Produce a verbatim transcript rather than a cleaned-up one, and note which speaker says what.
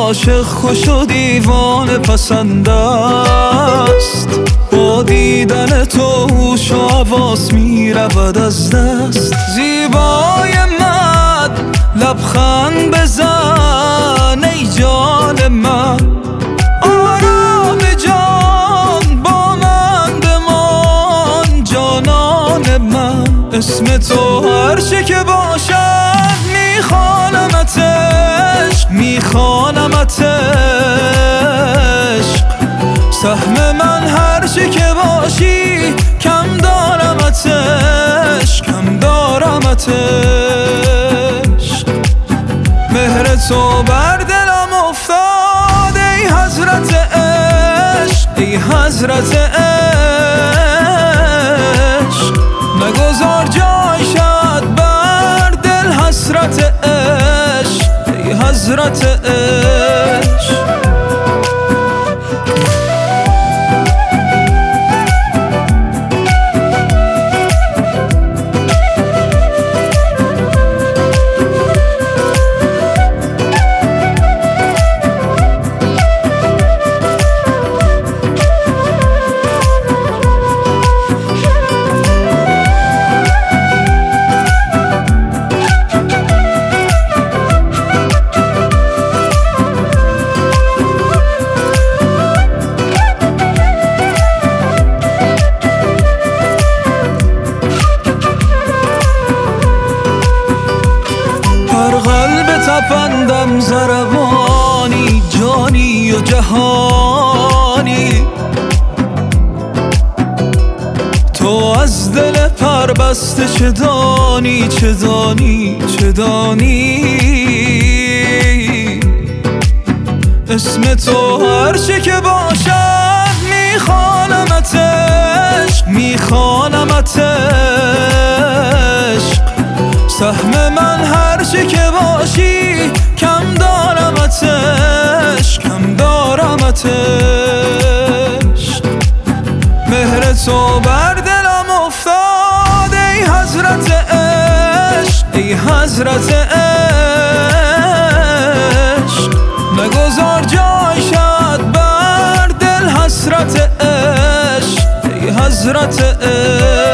Speaker 1: عاشق خوش و دیوانه پسند است، با دیدن تو هوش و حواس می رود از دست. زیبای من لبخند بزن ای جان من، آرام جان با من بمان جانان من. اسم تو هر چه که باشد میخوانمت عشق، میخوانمت عشق. سهم من هر چه که باشی کم دارمت عشق، کم دارمت عشق. مهر تو بر دلم افتاد ای حضرت عشق، ای حضرت عشق. نگذار جای شد بر دل حسرت عشق، ای حضرت عشق. تپندم زربانی جانی و جهانی، تو از دل پربسته چه دانی چه دانی چه دانی. اسم تو هر چه که باشد میخوانمت عشق، میخوانمت عشق. سهم من هر چه که باشی کم دارمت عشق، کم دارمت عشق. مهر تو بر دلم افتاد ای حضرت عشق، ای حضرت عشق. نگذار جای شد بر دل حسرت عشق، ای حضرت عشق.